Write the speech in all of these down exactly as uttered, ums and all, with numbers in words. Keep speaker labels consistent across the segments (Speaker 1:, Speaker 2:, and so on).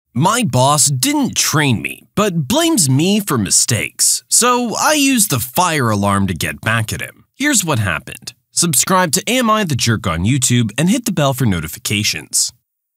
Speaker 1: My boss didn't train me, but blames me for mistakes, so I used the fire alarm to get back at him. Here's what happened. Subscribe to Am I the Jerk on YouTube and hit the bell for notifications.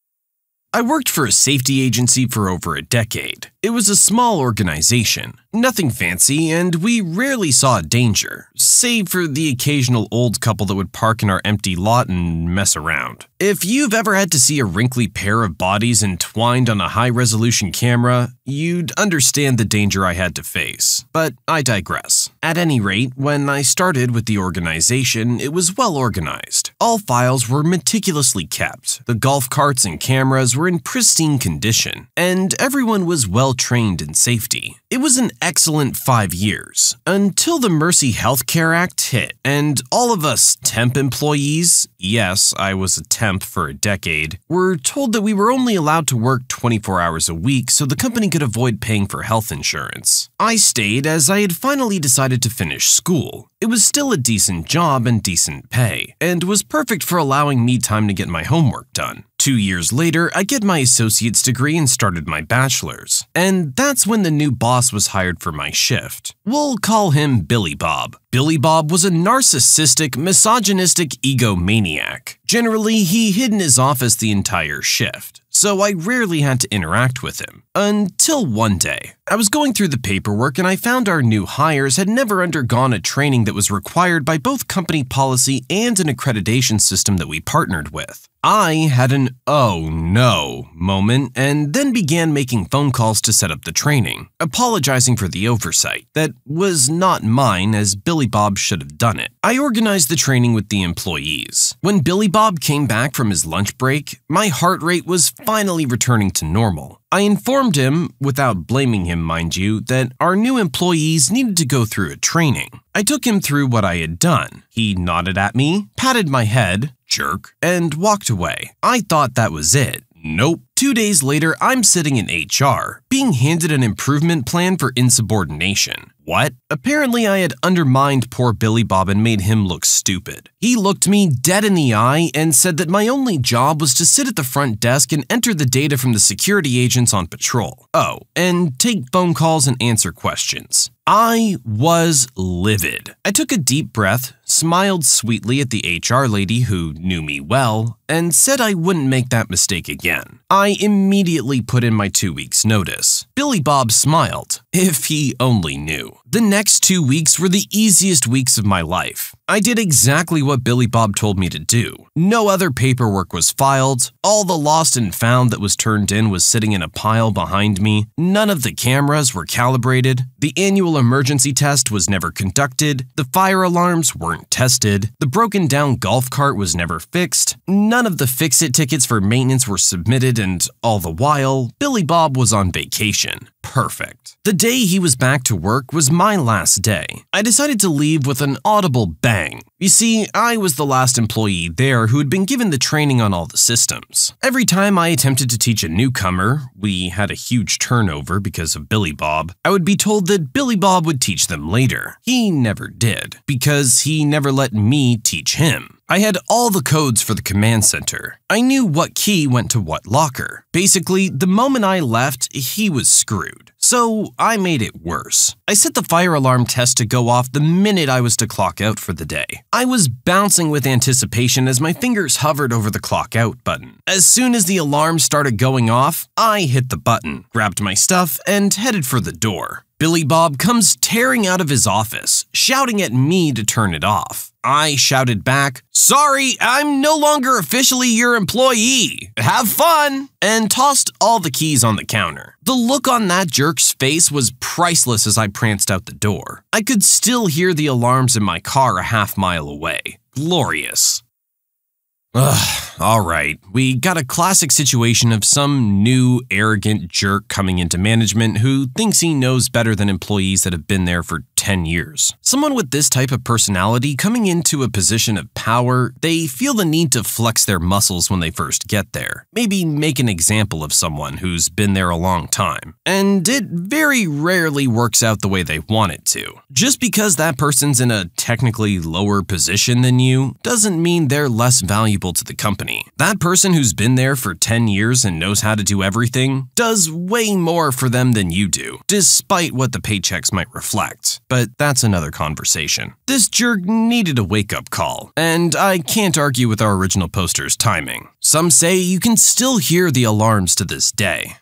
Speaker 1: I worked for a safety agency for over a decade. It was a small organization, nothing fancy, and we rarely saw danger, save for the occasional old couple that would park in our empty lot and mess around. If you've ever had to see a wrinkly pair of bodies entwined on a high-resolution camera, you'd understand the danger I had to face. But I digress. At any rate, when I started with the organization, it was well organized. All files were meticulously kept, the golf carts and cameras were in pristine condition, and everyone was well trained in safety. It was an excellent five years, until the Mercy Healthcare Act hit, and all of us temp employees, yes, I was a temp for a decade, were told that we were only allowed to work twenty-four hours a week so the company could avoid paying for health insurance. I stayed as I had finally decided to finish school. It was still a decent job and decent pay, and was perfect for allowing me time to get my homework done. Two years later, I get my associate's degree and started my bachelor's. And that's when the new boss was hired for my shift. We'll call him Billy Bob. Billy Bob was a narcissistic, misogynistic egomaniac. Generally, he hid in his office the entire shift, so I rarely had to interact with him. Until one day, I was going through the paperwork and I found our new hires had never undergone a training that was required by both company policy and an accreditation system that we partnered with. I had an oh no moment and then began making phone calls to set up the training, apologizing for the oversight. That was not mine, as Billy Bob should have done it. I organized the training with the employees. When Billy Bob came back from his lunch break, my heart rate was finally returning to normal. I informed him, without blaming him mind you, that our new employees needed to go through a training. I took him through what I had done. He nodded at me, patted my head, jerk, and walked away. I thought that was it. Nope. Two days later, I'm sitting in H R, being handed an improvement plan for insubordination. What? Apparently, I had undermined poor Billy Bob and made him look stupid. He looked me dead in the eye and said that my only job was to sit at the front desk and enter the data from the security agents on patrol. Oh, and take phone calls and answer questions. I was livid. I took a deep breath, smiled sweetly at the H R lady who knew me well, and said I wouldn't make that mistake again. I immediately put in my two weeks' notice. Billy Bob smiled, if he only knew. The next two weeks were the easiest weeks of my life. I did exactly what Billy Bob told me to do. No other paperwork was filed. All the lost and found that was turned in was sitting in a pile behind me. None of the cameras were calibrated. The annual emergency test was never conducted. The fire alarms weren't tested. The broken down golf cart was never fixed. None of the fix-it tickets for maintenance were submitted, and all the while, Billy Bob was on vacation. Perfect. The day he was back to work was my last day. I decided to leave with an audible bang. You see, I was the last employee there who had been given the training on all the systems. Every time I attempted to teach a newcomer, we had a huge turnover because of Billy Bob, I would be told that Billy Bob would teach them later. He never did, because he never let me teach him. I had all the codes for the command center. I knew what key went to what locker. Basically, the moment I left, he was screwed. So I made it worse. I set the fire alarm test to go off the minute I was to clock out for the day. I was bouncing with anticipation as my fingers hovered over the clock out button. As soon as the alarm started going off, I hit the button, grabbed my stuff, and headed for the door. Billy Bob comes tearing out of his office, shouting at me to turn it off. I shouted back, "Sorry, I'm no longer officially your employee. Have fun!" and tossed all the keys on the counter. The look on that jerk's face was priceless as I pranced out the door. I could still hear the alarms in my car a half mile away. Glorious. Ugh, alright, we got a classic situation of some new, arrogant jerk coming into management who thinks he knows better than employees that have been there for ten years. Someone with this type of personality coming into a position of power, they feel the need to flex their muscles when they first get there. Maybe make an example of someone who's been there a long time. And it very rarely works out the way they want it to. Just because that person's in a technically lower position than you doesn't mean they're less valuable to the company. That person who's been there for ten years and knows how to do everything does way more for them than you do, despite what the paychecks might reflect. But that's another conversation. This jerk needed a wake-up call, and I can't argue with our original poster's timing. Some say you can still hear the alarms to this day.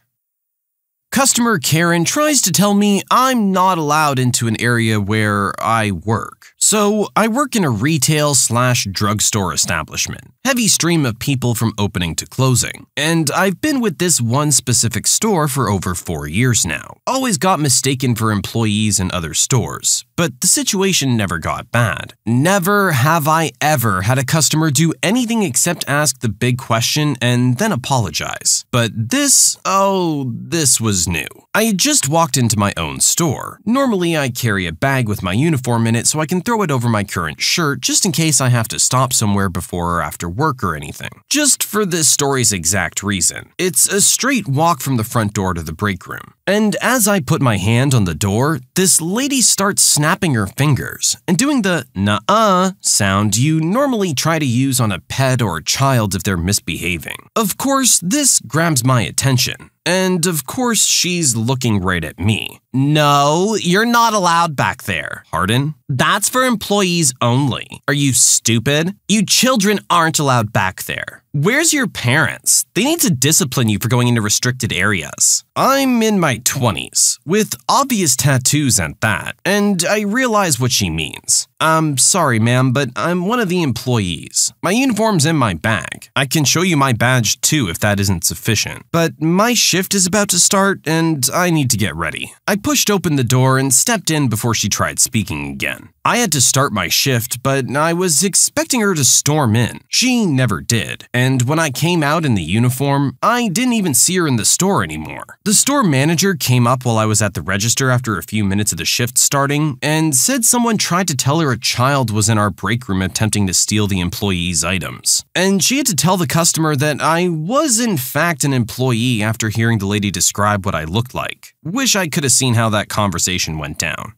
Speaker 1: Customer Karen tries to tell me I'm not allowed into an area where I work. So I work in a retail slash drugstore establishment. Heavy stream of people from opening to closing. And I've been with this one specific store for over four years now. Always got mistaken for employees in other stores. But the situation never got bad. Never have I ever had a customer do anything except ask the big question and then apologize. But this, oh, this was new. I had just walked into my own store. Normally I carry a bag with my uniform in it so I can throw it over my current shirt just in case I have to stop somewhere before or after work or anything. Just for this story's exact reason. It's a straight walk from the front door to the break room. And as I put my hand on the door, this lady starts snapping her fingers and doing the nuh-uh sound you normally try to use on a pet or a child if they're misbehaving. Of course, this grabs my attention. And of course, she's looking right at me. No, you're not allowed back there. Pardon? That's for employees only. Are you stupid? You children aren't allowed back there. Where's your parents? They need to discipline you for going into restricted areas. I'm in my twenties, with obvious tattoos at that, and I realize what she means. I'm sorry, ma'am, but I'm one of the employees. My uniform's in my bag. I can show you my badge too if that isn't sufficient. But my shift is about to start, and I need to get ready. I pushed open the door and stepped in before she tried speaking again. I had to start my shift, but I was expecting her to storm in. She never did, and when I came out in the uniform, I didn't even see her in the store anymore. The store manager came up while I was at the register after a few minutes of the shift starting and said someone tried to tell her a child was in our break room attempting to steal the employee's items. And she had to tell the customer that I was in fact an employee after hearing the lady describe what I looked like. Wish I could have seen how that conversation went down.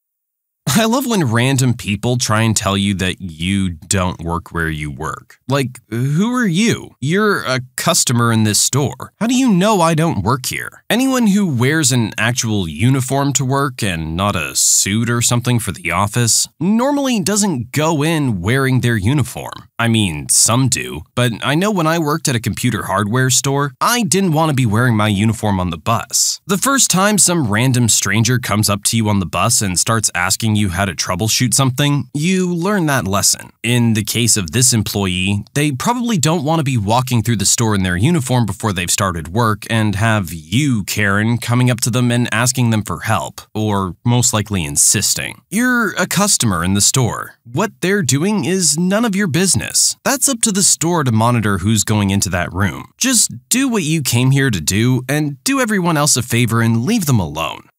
Speaker 1: I love when random people try and tell you that you don't work where you work. Like, who are you? You're a customer in this store. How do you know I don't work here? Anyone who wears an actual uniform to work and not a suit or something for the office normally doesn't go in wearing their uniform. I mean, some do, but I know when I worked at a computer hardware store, I didn't want to be wearing my uniform on the bus. The first time some random stranger comes up to you on the bus and starts asking you how to troubleshoot something, you learn that lesson. In the case of this employee, they probably don't want to be walking through the store in their uniform before they've started work and have you, Karen, coming up to them and asking them for help, or most likely insisting. You're a customer in the store. What they're doing is none of your business. That's up to the store to monitor who's going into that room. Just do what you came here to do and do everyone else a favor and leave them alone.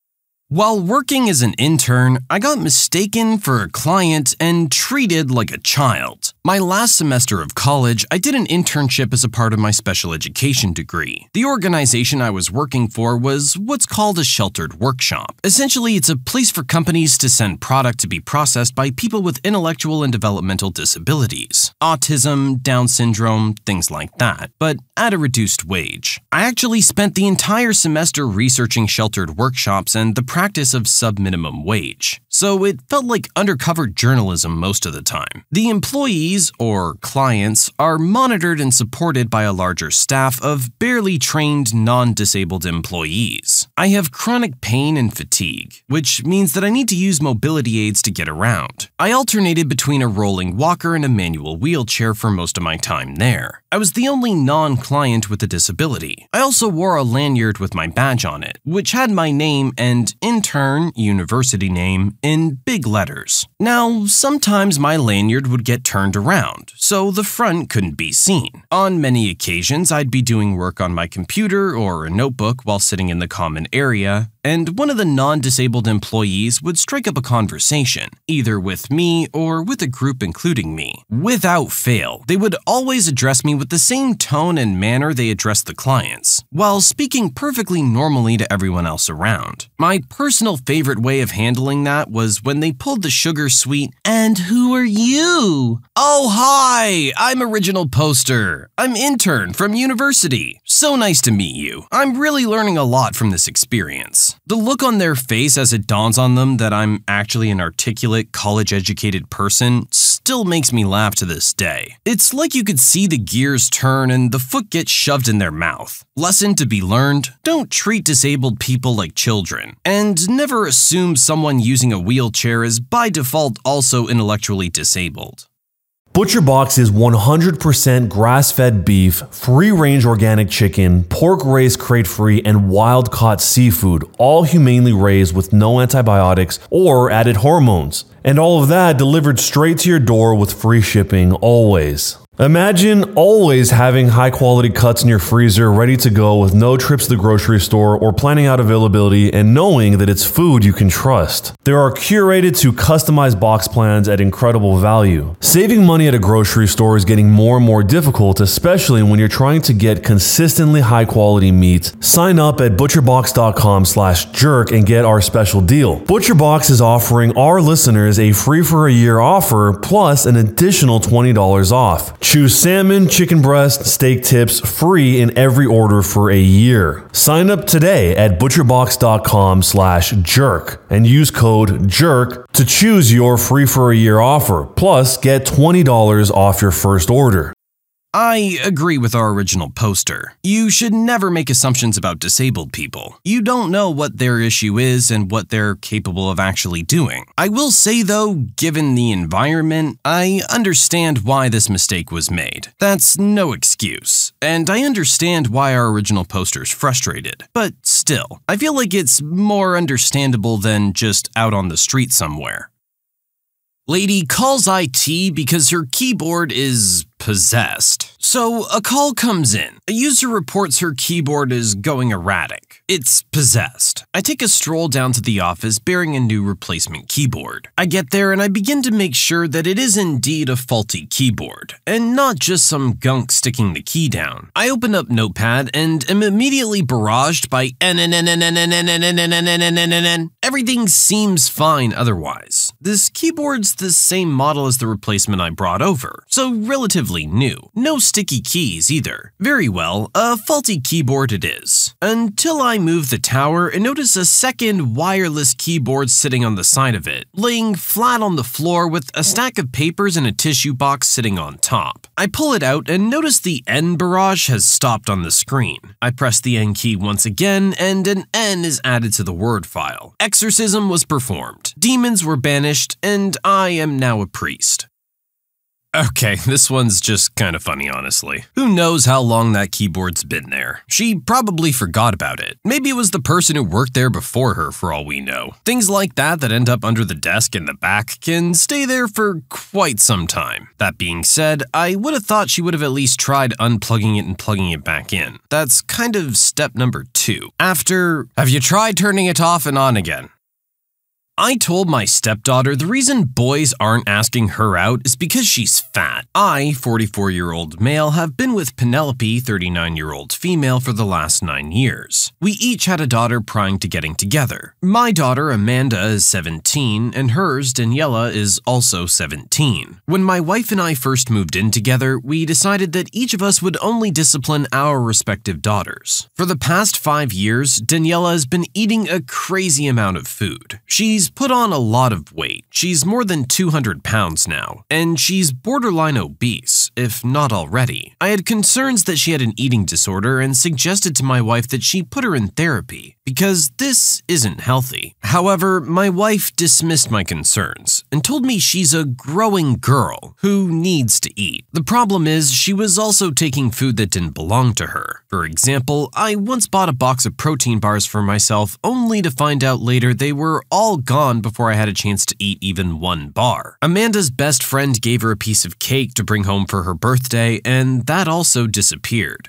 Speaker 1: While working as an intern, I got mistaken for a client and treated like a child. My last semester of college, I did an internship as a part of my special education degree. The organization I was working for was what's called a sheltered workshop. Essentially, it's a place for companies to send product to be processed by people with intellectual and developmental disabilities. Autism, Down syndrome, things like that, but at a reduced wage. I actually spent the entire semester researching sheltered workshops and the practice of sub-minimum wage, so it felt like undercover journalism most of the time. The employees, or clients, are monitored and supported by a larger staff of barely trained non-disabled employees. I have chronic pain and fatigue, which means that I need to use mobility aids to get around. I alternated between a rolling walker and a manual wheelchair for most of my time there. I was the only non-client with a disability. I also wore a lanyard with my badge on it, which had my name and intern university name in big letters. Now, sometimes my lanyard would get turned around, so the front couldn't be seen. On many occasions, I'd be doing work on my computer or a notebook while sitting in the common area, and one of the non-disabled employees would strike up a conversation, either with me or with a group including me. Without fail, they would always address me with the same tone and manner they addressed the clients, while speaking perfectly normally to everyone else around. My personal favorite way of handling that was when they pulled the sugar sweet, "And who are you?" "Oh, hi! I'm Original Poster. I'm intern from university. So nice to meet you. I'm really learning a lot from this experience." The look on their face as it dawns on them that I'm actually an articulate, college-educated person still makes me laugh to this day. It's like you could see the gears turn and the foot get shoved in their mouth. Lesson to be learned: don't treat disabled people like children, and never assume someone using a wheelchair is by default also intellectually disabled.
Speaker 2: ButcherBox is one hundred percent grass-fed beef, free-range organic chicken, pork raised crate-free, and wild-caught seafood, all humanely raised with no antibiotics or added hormones. And all of that delivered straight to your door with free shipping always. Imagine always having high-quality cuts in your freezer ready to go with no trips to the grocery store or planning out availability, and knowing that it's food you can trust. There are curated to customized box plans at incredible value. Saving money at a grocery store is getting more and more difficult, especially when you're trying to get consistently high-quality meat. Sign up at butcherbox dot com slash jerk and get our special deal. ButcherBox is offering our listeners a free for a year offer plus an additional twenty dollars off. Choose salmon, chicken breast, steak tips free in every order for a year. Sign up today at butcherbox dot com slash jerk and use code JERK to choose your free for a year offer. Plus, get twenty dollars off your first order.
Speaker 1: I agree with our Original Poster. You should never make assumptions about disabled people. You don't know what their issue is and what they're capable of actually doing. I will say though, given the environment, I understand why this mistake was made. That's no excuse. And I understand why our Original Poster's frustrated. But still, I feel like it's more understandable than just out on the street somewhere. Lady calls I T because her keyboard is possessed. So a call comes in. A user reports her keyboard is going erratic. It's possessed. I take a stroll down to the office bearing a new replacement keyboard. I get there and I begin to make sure that it is indeed a faulty keyboard, and not just some gunk sticking the key down. I open up Notepad and am immediately barraged by N N N N N N N N N N N N N N N. Everything seems fine otherwise. This keyboard's the same model as the replacement I brought over, so relatively new. No sticky keys either. Very well, a faulty keyboard it is. Until I move the tower and notice a second wireless keyboard sitting on the side of it, laying flat on the floor with a stack of papers and a tissue box sitting on top. I pull it out and notice the N barrage has stopped on the screen. I press the N key once again and an N is added to the word file. Exorcism was performed. Demons were banished and I am now a priest. Okay, this one's just kind of funny, honestly. Who knows how long that keyboard's been there? She probably forgot about it. Maybe it was the person who worked there before her, for all we know. Things like that that end up under the desk in the back can stay there for quite some time. That being said, I would have thought she would have at least tried unplugging it and plugging it back in. That's kind of step number two. After, have you tried turning it off and on again? I told my stepdaughter the reason boys aren't asking her out is because she's fat. I, forty-four-year-old male, have been with Penelope, thirty-nine-year-old female, for the last nine years. We each had a daughter prior to getting together. My daughter, Amanda, is seventeen, and hers, Daniela, is also seventeen. When my wife and I first moved in together, we decided that each of us would only discipline our respective daughters. For the past five years, Daniela has been eating a crazy amount of food. She's put on a lot of weight. She's more than two hundred pounds now, and she's borderline obese, if not already. I had concerns that she had an eating disorder and suggested to my wife that she put her in therapy, because this isn't healthy. However, my wife dismissed my concerns and told me she's a growing girl who needs to eat. The problem is she was also taking food that didn't belong to her. For example, I once bought a box of protein bars for myself only to find out later they were all gone before I had a chance to eat even one bar. Amanda's best friend gave her a piece of cake to bring home for her birthday, and that also disappeared.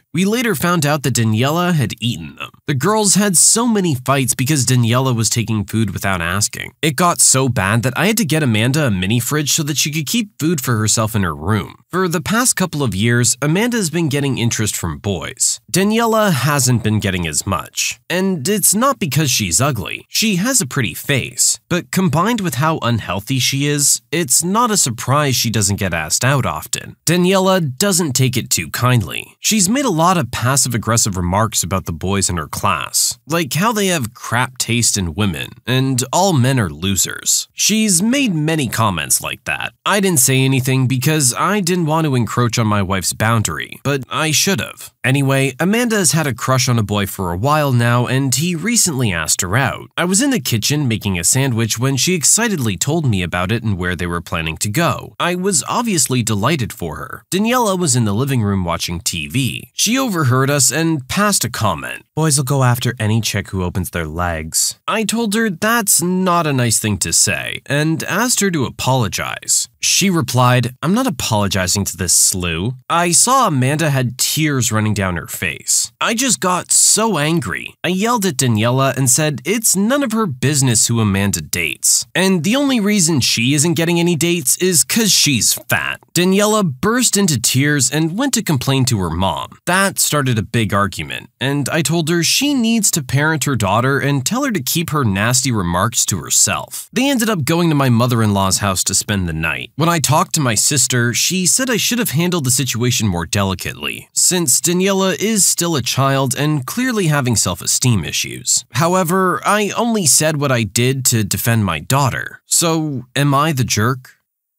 Speaker 1: We later found out that Daniela had eaten them. The girls had so many fights because Daniela was taking food without asking. It got so bad that I had to get Amanda a mini fridge so that she could keep food for herself in her room. For the past couple of years, Amanda has been getting interest from boys. Daniela hasn't been getting as much. And it's not because she's ugly. She has a pretty face. But combined with how unhealthy she is, it's not a surprise she doesn't get asked out often. Daniela doesn't take it too kindly. She's made a lot of passive-aggressive remarks about the boys in her class, like how they have crap taste in women, and all men are losers. She's made many comments like that. I didn't say anything because I didn't want to encroach on my wife's boundary, but I should have. Anyway, Amanda has had a crush on a boy for a while now, and he recently asked her out. I was in the kitchen making a sandwich when she excitedly told me about it and where they were planning to go. I was obviously delighted for her. Daniela was in the living room watching T V. She overheard us and passed a comment. Boys will go after any chick who opens their legs. I told her that's not a nice thing to say, and asked her to apologize. She replied, "I'm not apologizing to this slew." I saw Amanda had tears running down her face. I just got so angry. I yelled at Daniela and said it's none of her business who Amanda dates. And the only reason she isn't getting any dates is cause she's fat. Daniela burst into tears and went to complain to her mom. That started a big argument, and I told her she needs to parent her daughter and tell her to keep her nasty remarks to herself. They ended up going to my mother-in-law's house to spend the night. When I talked to my sister, she said I should have handled the situation more delicately, since Daniela is still a child and clearly having self-esteem issues. However, I only said what I did to defend my daughter. So, am I the jerk?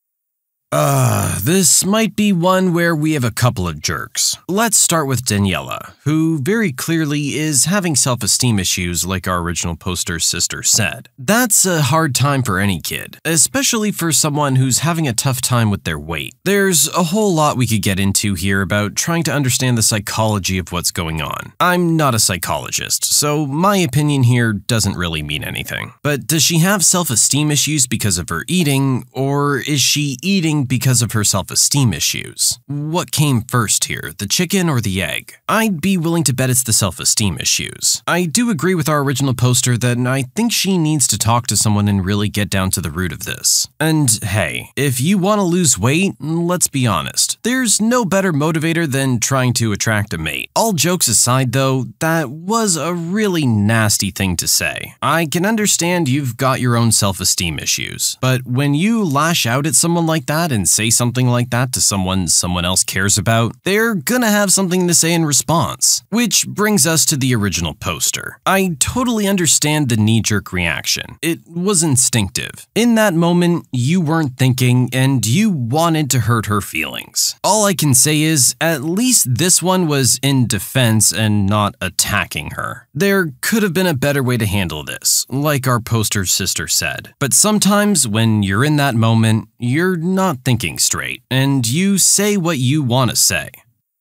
Speaker 1: Uh, this might be one where we have a couple of jerks. Let's start with Daniela, who very clearly is having self-esteem issues like our original poster's sister said. That's a hard time for any kid, especially for someone who's having a tough time with their weight. There's a whole lot we could get into here about trying to understand the psychology of what's going on. I'm not a psychologist, so my opinion here doesn't really mean anything. But does she have self-esteem issues because of her eating, or is she eating because of her self-esteem issues? What came first here, the chicken or the egg? I'd be willing to bet it's the self-esteem issues. I do agree with our original poster that I think she needs to talk to someone and really get down to the root of this. And hey, if you want to lose weight, let's be honest, there's no better motivator than trying to attract a mate. All jokes aside though, that was a really nasty thing to say. I can understand you've got your own self-esteem issues, but when you lash out at someone like that and say something like that to someone someone else cares about, they're gonna have something to say in response. Which brings us to the original poster. I totally understand the knee-jerk reaction. It was instinctive. In that moment, you weren't thinking and you wanted to hurt her feelings. All I can say is, at least this one was in defense and not attacking her. There could have been a better way to handle this, like our poster's sister said. But sometimes when you're in that moment, you're not thinking straight, and you say what you want to say.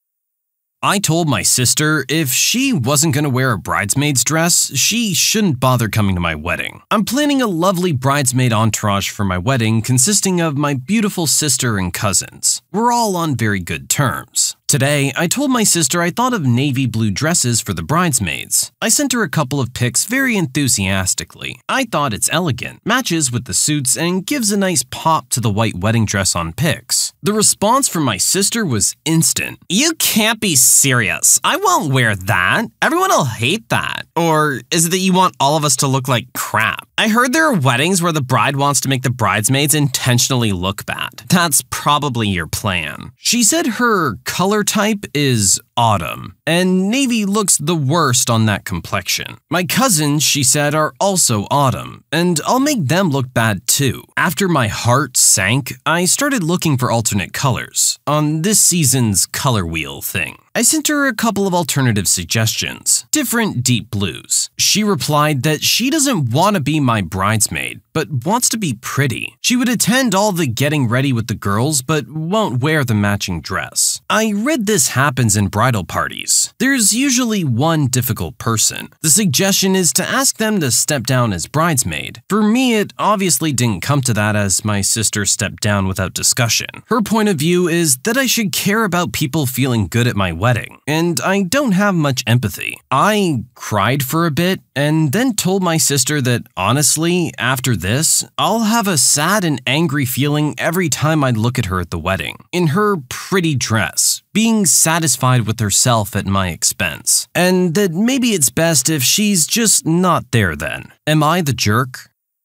Speaker 1: I told my sister if she wasn't going to wear a bridesmaid's dress, she shouldn't bother coming to my wedding. I'm planning a lovely bridesmaid entourage for my wedding consisting of my beautiful sister and cousins. We're all on very good terms. Today, I told my sister I thought of navy blue dresses for the bridesmaids. I sent her a couple of pics very enthusiastically. I thought it's elegant, matches with the suits, and gives a nice pop to the white wedding dress on pics. The response from my sister was instant. "You can't be serious. I won't wear that. Everyone will hate that." Or is it that you want all of us to look like crap? I heard there are weddings where the bride wants to make the bridesmaids intentionally look bad. That's probably your plan. She said her color type is autumn, and navy looks the worst on that complexion. My cousins, she said, are also autumn, and I'll make them look bad too. After my heart sank, I started looking for alternate colors on this season's color wheel thing. I sent her a couple of alternative suggestions, different deep blues. She replied that she doesn't want to be my bridesmaid, but wants to be pretty. She would attend all the getting ready with the girls, but won't wear the matching dress. I read this happens in bridal parties. There's usually one difficult person. The suggestion is to ask them to step down as bridesmaid. For me, it obviously didn't come to that as my sister stepped down without discussion. Her point of view is that I should care about people feeling good at my wedding, and I don't have much empathy. I cried for a bit and then told my sister that honestly, after this, I'll have a sad and angry feeling every time I look at her at the wedding, in her pretty dress, being satisfied with herself at my expense, and that maybe it's best if she's just not there then. Am I the jerk?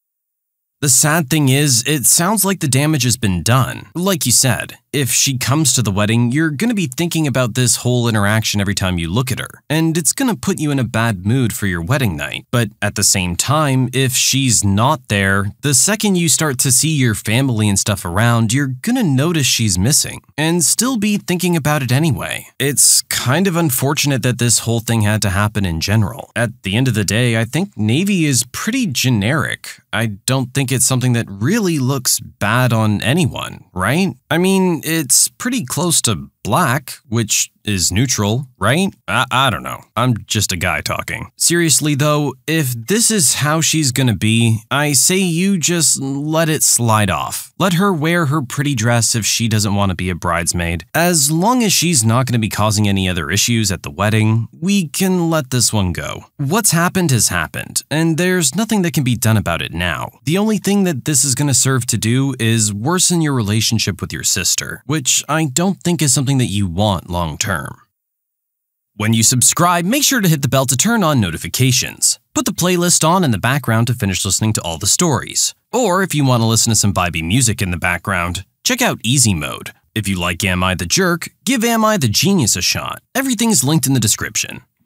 Speaker 1: The sad thing is, it sounds like the damage has been done. Like you said, if she comes to the wedding, you're going to be thinking about this whole interaction every time you look at her, and it's going to put you in a bad mood for your wedding night. But at the same time, if she's not there, the second you start to see your family and stuff around, you're going to notice she's missing, and still be thinking about it anyway. It's kind of unfortunate that this whole thing had to happen in general. At the end of the day, I think navy is pretty generic. I don't think it's something that really looks bad on anyone, right? I mean, it's pretty close to black, which is neutral, right? I, I don't know. I'm just a guy talking. Seriously though, if this is how she's gonna be, I say you just let it slide off. Let her wear her pretty dress if she doesn't want to be a bridesmaid. As long as she's not gonna be causing any other issues at the wedding, we can let this one go. What's happened has happened, and there's nothing that can be done about it now. The only thing that this is gonna serve to do is worsen your relationship with your sister, which I don't think is something that you want long term. When you subscribe, make sure to hit the bell to turn on notifications. Put the playlist on in the background to finish listening to all the stories. Or if you want to listen to some vibey music in the background, check out Easy Mode. If you like Am I the Jerk, give Am I the Genius a shot. Everything's linked in the description.